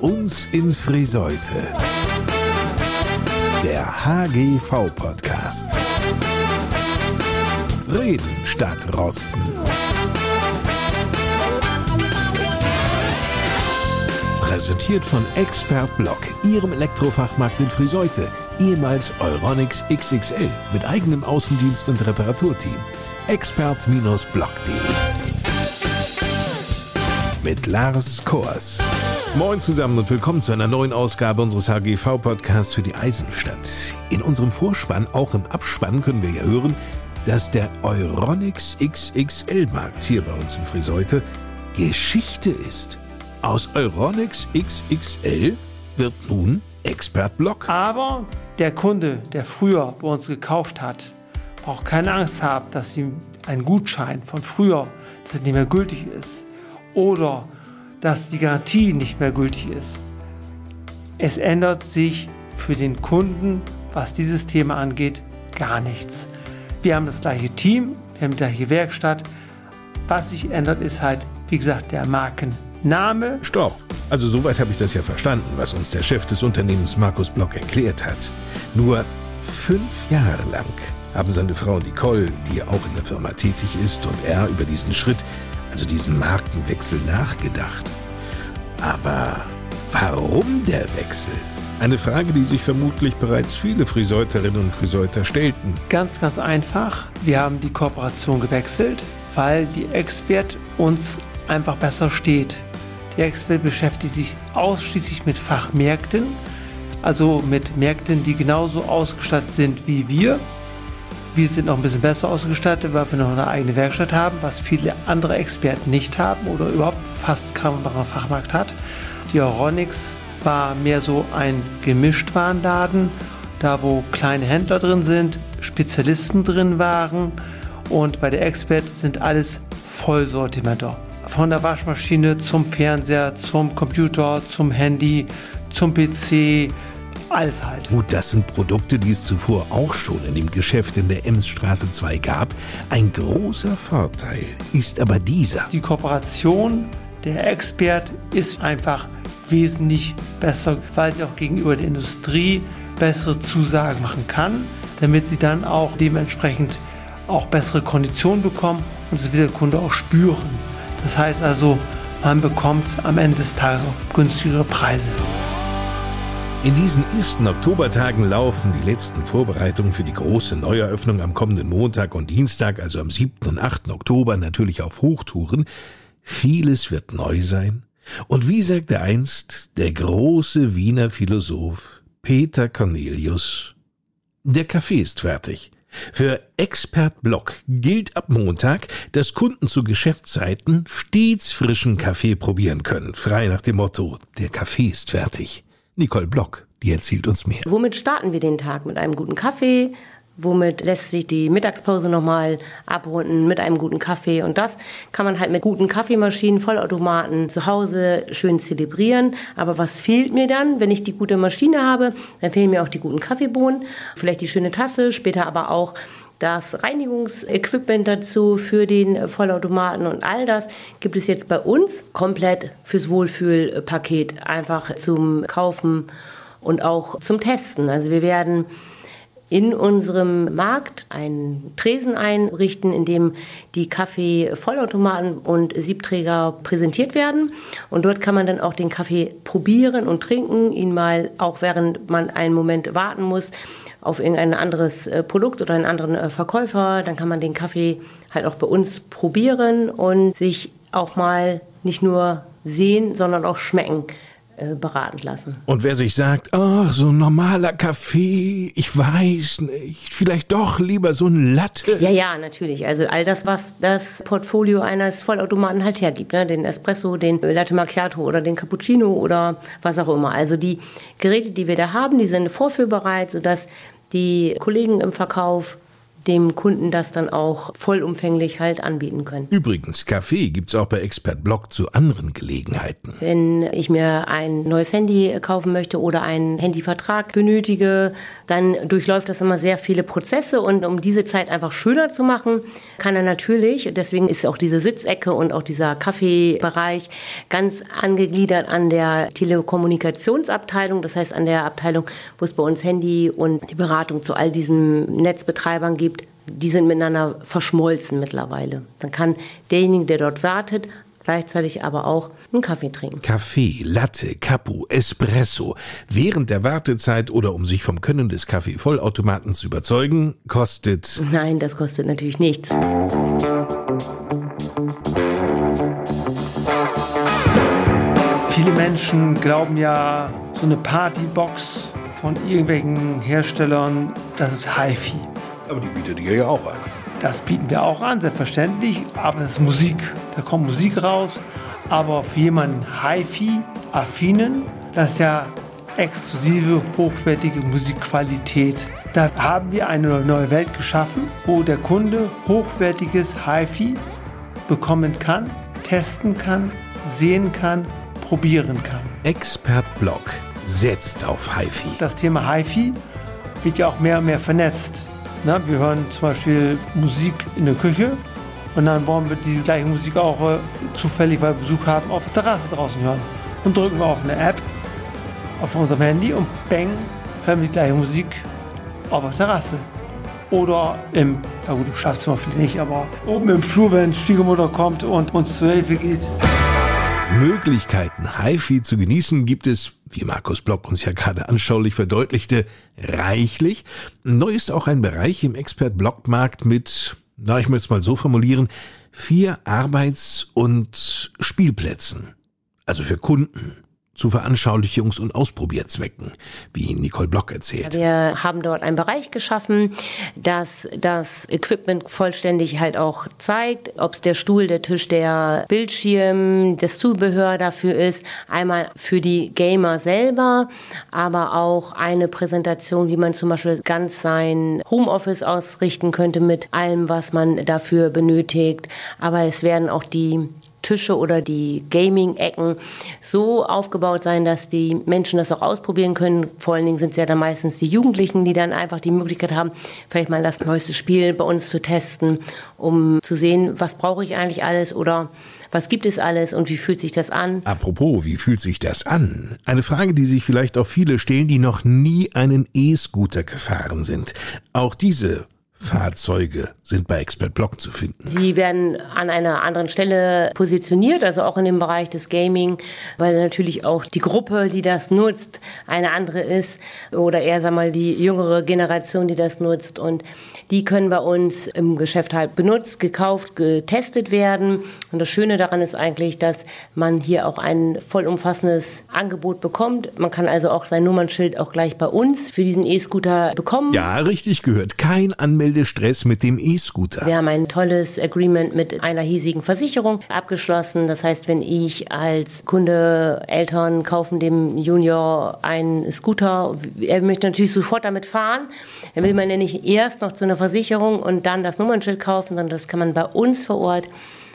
uns in Friseute. Der HGV-Podcast. Reden statt Rosten. Präsentiert von Expert Block, Ihrem Elektrofachmarkt in Friseute. Ehemals Euronics XXL mit eigenem Außendienst und Reparaturteam. expert-block.de mit Lars Kors. Moin zusammen und willkommen zu einer neuen Ausgabe unseres HGV-Podcasts für die Eisenstadt. In unserem Vorspann, auch im Abspann, können wir ja hören, dass der Euronics XXL-Markt hier bei uns in Friseute Geschichte ist. Aus Euronics XXL wird nun Expert Block. Aber der Kunde, der früher bei uns gekauft hat, braucht keine Angst haben, dass ihm ein Gutschein von früher nicht mehr gültig ist oder dass die Garantie nicht mehr gültig ist. Es ändert sich für den Kunden, was dieses Thema angeht, gar nichts. Wir haben das gleiche Team, wir haben die gleiche Werkstatt. Was sich ändert, ist halt, wie gesagt, der Markenname. Stopp! Also soweit habe ich das ja verstanden, was uns der Chef des Unternehmens Markus Block erklärt hat. Nur 5 Jahre lang haben seine Frau Nicole, die auch in der Firma tätig ist, und er über diesen Schritt, also diesen Markenwechsel, nachgedacht. Aber warum der Wechsel? Eine Frage, die sich vermutlich bereits viele Friseuterinnen und Friseuter stellten. Ganz, ganz einfach. Wir haben die Kooperation gewechselt, weil die Expert uns einfach besser steht. Die Expert beschäftigt sich ausschließlich mit Fachmärkten, also mit Märkten, die genauso ausgestattet sind wie wir. Wir sind noch ein bisschen besser ausgestattet, weil wir noch eine eigene Werkstatt haben, was viele andere Experten nicht haben oder überhaupt fast kaum noch einen Fachmarkt hat. Die Euronics war mehr so ein Gemischtwarenladen, da wo kleine Händler drin sind, Spezialisten drin waren, und bei der Expert sind alles Vollsortimenter. Von der Waschmaschine zum Fernseher, zum Computer, zum Handy, zum PC, alles halt. Gut, das sind Produkte, die es zuvor auch schon in dem Geschäft in der Emsstraße 2 gab. Ein großer Vorteil ist aber dieser. Die Kooperation der Expert ist einfach wesentlich besser, weil sie auch gegenüber der Industrie bessere Zusagen machen kann, damit sie dann auch dementsprechend auch bessere Konditionen bekommen und das will der Kunde auch spüren. Das heißt also, man bekommt am Ende des Tages auch günstigere Preise. In diesen ersten Oktobertagen laufen die letzten Vorbereitungen für die große Neueröffnung am kommenden Montag und Dienstag, also am 7. und 8. Oktober, natürlich auf Hochtouren. Vieles wird neu sein. Und wie sagte einst der große Wiener Philosoph Peter Cornelius, der Kaffee ist fertig. Für Expert Block gilt ab Montag, dass Kunden zu Geschäftszeiten stets frischen Kaffee probieren können. Frei nach dem Motto, der Kaffee ist fertig. Nicole Block, die erzählt uns mehr. Womit starten wir den Tag? Mit einem guten Kaffee? Womit lässt sich die Mittagspause nochmal abrunden? Mit einem guten Kaffee. Und das kann man halt mit guten Kaffeemaschinen, Vollautomaten zu Hause schön zelebrieren. Aber was fehlt mir dann, wenn ich die gute Maschine habe? Dann fehlen mir auch die guten Kaffeebohnen, vielleicht die schöne Tasse, später aber auch das Reinigungsequipment dazu für den Vollautomaten, und all das gibt es jetzt bei uns komplett fürs Wohlfühlpaket einfach zum Kaufen und auch zum Testen. Also wir werden in unserem Markt einen Tresen einrichten, in dem die Kaffee-Vollautomaten und Siebträger präsentiert werden. Und dort kann man dann auch den Kaffee probieren und trinken, ihn mal, auch während man einen Moment warten muss, auf irgendein anderes Produkt oder einen anderen Verkäufer. Dann kann man den Kaffee halt auch bei uns probieren und sich auch mal nicht nur sehen, sondern auch schmecken beraten lassen. Und wer sich sagt, ach, so ein normaler Kaffee, ich weiß nicht, vielleicht doch lieber so ein Latte. Ja, natürlich. Also all das, was das Portfolio eines Vollautomaten halt hergibt, ne? Den Espresso, den Latte Macchiato oder den Cappuccino oder was auch immer. Also die Geräte, die wir da haben, die sind vorführbereit, sodass die Kollegen im Verkauf dem Kunden das dann auch vollumfänglich halt anbieten können. Übrigens, Kaffee gibt's auch bei Expert Blog zu anderen Gelegenheiten. Wenn ich mir ein neues Handy kaufen möchte oder einen Handyvertrag benötige, dann durchläuft das immer sehr viele Prozesse und um diese Zeit einfach schöner zu machen, kann er natürlich, deswegen ist auch diese Sitzecke und auch dieser Kaffeebereich ganz angegliedert an der Telekommunikationsabteilung, das heißt an der Abteilung, wo es bei uns Handy und die Beratung zu all diesen Netzbetreibern gibt. Die sind miteinander verschmolzen mittlerweile. Dann kann derjenige, der dort wartet, gleichzeitig aber auch einen Kaffee trinken. Kaffee, Latte, Cappu, Espresso. Während der Wartezeit oder um sich vom Können des Kaffeevollautomaten zu überzeugen, kostet... Nein, das kostet natürlich nichts. Viele Menschen glauben ja, so eine Partybox von irgendwelchen Herstellern, das ist HiFi. Aber die bietet ihr ja auch an. Das bieten wir auch an, selbstverständlich, aber das ist Musik. Da kommt Musik raus, aber für jemanden HiFi-affinen, das ist ja exklusive, hochwertige Musikqualität. Da haben wir eine neue Welt geschaffen, wo der Kunde hochwertiges HiFi bekommen kann, testen kann, sehen kann, probieren kann. Expert Blog setzt auf HiFi. Das Thema HiFi wird ja auch mehr und mehr vernetzt. Na, wir hören zum Beispiel Musik in der Küche und dann wollen wir diese gleiche Musik auch zufällig, weil wir Besuch haben, auf der Terrasse draußen hören. Und drücken wir auf eine App auf unserem Handy und bang, hören wir die gleiche Musik auf der Terrasse. Oder im Schlafzimmer vielleicht nicht, aber oben im Flur, wenn Schwiegermutter kommt und uns zur Hilfe geht. Möglichkeiten, HiFi zu genießen, gibt es, wie Markus Block uns ja gerade anschaulich verdeutlichte, reichlich. Neu ist auch ein Bereich im Expert-Blog-Markt mit, ich möchte es mal so formulieren, 4 Arbeits- und Spielplätzen. Also für Kunden. Zu Veranschaulichungs- und Ausprobierzwecken, wie Nicole Block erzählt. Wir haben dort einen Bereich geschaffen, das das Equipment vollständig halt auch zeigt, ob es der Stuhl, der Tisch, der Bildschirm, das Zubehör dafür ist. Einmal für die Gamer selber, aber auch eine Präsentation, wie man zum Beispiel ganz sein Homeoffice ausrichten könnte mit allem, was man dafür benötigt. Aber es werden auch die Tische oder die Gaming-Ecken so aufgebaut sein, dass die Menschen das auch ausprobieren können. Vor allen Dingen sind es ja dann meistens die Jugendlichen, die dann einfach die Möglichkeit haben, vielleicht mal das neueste Spiel bei uns zu testen, um zu sehen, was brauche ich eigentlich alles oder was gibt es alles und wie fühlt sich das an? Apropos, wie fühlt sich das an? Eine Frage, die sich vielleicht auch viele stellen, die noch nie einen E-Scooter gefahren sind. Auch diese Fahrzeuge sind bei Expert Blog zu finden. Sie werden an einer anderen Stelle positioniert, also auch in dem Bereich des Gaming, weil natürlich auch die Gruppe, die das nutzt, eine andere ist oder eher, die jüngere Generation, die das nutzt und die können bei uns im Geschäft halt benutzt, gekauft, getestet werden und das Schöne daran ist eigentlich, dass man hier auch ein vollumfassendes Angebot bekommt. Man kann also auch sein Nummernschild auch gleich bei uns für diesen E-Scooter bekommen. Ja, richtig gehört. Kein Anmeldestress mit dem E-Scooter. Wir haben ein tolles Agreement mit einer hiesigen Versicherung abgeschlossen. Das heißt, wenn ich als Kunde, Eltern kaufen dem Junior einen Scooter, er möchte natürlich sofort damit fahren, dann will man ja nicht erst noch zu einer Versicherung und dann das Nummernschild kaufen, sondern das kann man bei uns vor Ort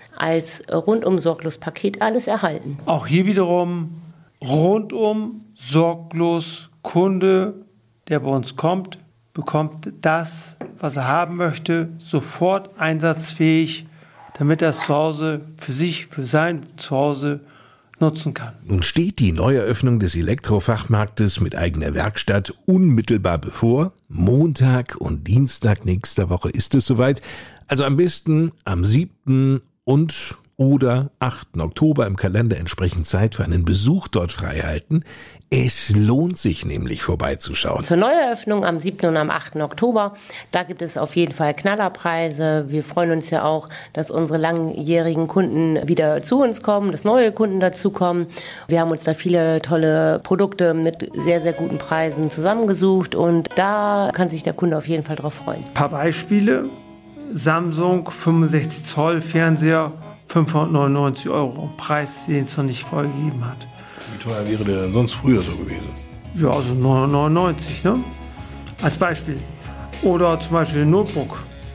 als rundum sorglos Paket alles erhalten. Auch hier wiederum rundum sorglos Kunde, der bei uns kommt, bekommt das, was er haben möchte, sofort einsatzfähig, damit er es zu Hause für sich, für sein Zuhause nutzen kann. Nun steht die Neueröffnung des Elektrofachmarktes mit eigener Werkstatt unmittelbar bevor. Montag und Dienstag nächster Woche ist es soweit. Also am besten am 7. und oder 8. Oktober im Kalender entsprechend Zeit für einen Besuch dort freihalten. Es lohnt sich nämlich vorbeizuschauen. Zur Neueröffnung am 7. und am 8. Oktober, da gibt es auf jeden Fall Knallerpreise. Wir freuen uns ja auch, dass unsere langjährigen Kunden wieder zu uns kommen, dass neue Kunden dazukommen. Wir haben uns da viele tolle Produkte mit sehr, sehr guten Preisen zusammengesucht und da kann sich der Kunde auf jeden Fall drauf freuen. Ein paar Beispiele. Samsung 65 Zoll Fernseher, 599 €. Preis, den es noch nicht vorgegeben hat. Wie teuer wäre der denn sonst früher so gewesen? Ja, also 999, ne? Als Beispiel. Oder zum Beispiel ein Notebook,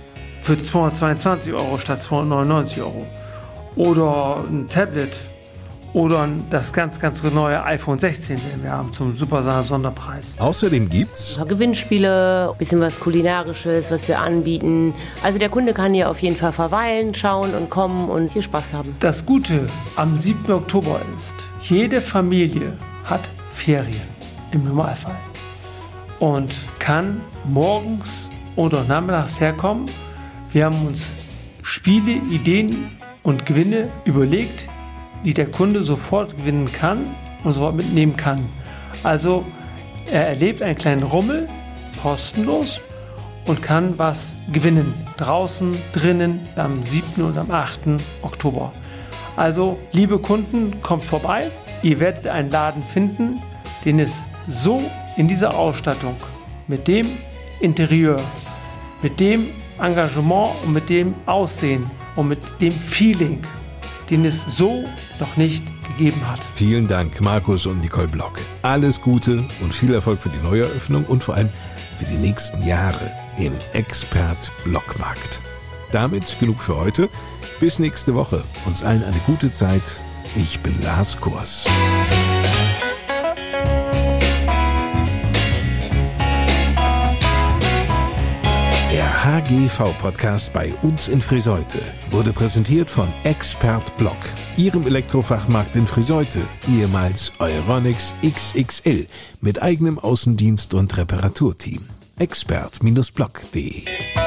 für 222 € statt 299 €. Oder ein Tablet. Oder das ganz neue iPhone 16, den wir haben zum super Sonderpreis. Außerdem gibt's Gewinnspiele, ein bisschen was Kulinarisches, was wir anbieten. Also der Kunde kann hier auf jeden Fall verweilen, schauen und kommen und hier Spaß haben. Das Gute am 7. Oktober ist, jede Familie hat Ferien im Normalfall und kann morgens oder nachmittags herkommen. Wir haben uns Spiele, Ideen und Gewinne überlegt, die der Kunde sofort gewinnen kann und sofort mitnehmen kann. Also er erlebt einen kleinen Rummel, kostenlos, und kann was gewinnen. Draußen, drinnen, am 7. und am 8. Oktober. Also, liebe Kunden, kommt vorbei. Ihr werdet einen Laden finden, den es so in dieser Ausstattung, mit dem Interieur, mit dem Engagement und mit dem Aussehen und mit dem Feeling, den es so noch nicht gegeben hat. Vielen Dank, Markus und Nicole Block. Alles Gute und viel Erfolg für die Neueröffnung und vor allem für die nächsten Jahre im Expert Blockmarkt. Damit genug für heute. Bis nächste Woche. Uns allen eine gute Zeit. Ich bin Lars Kors. Der HGV-Podcast bei uns in Friseute wurde präsentiert von Expert Block, Ihrem Elektrofachmarkt in Friseute, ehemals Euronics XXL, mit eigenem Außendienst und Reparaturteam. expert-block.de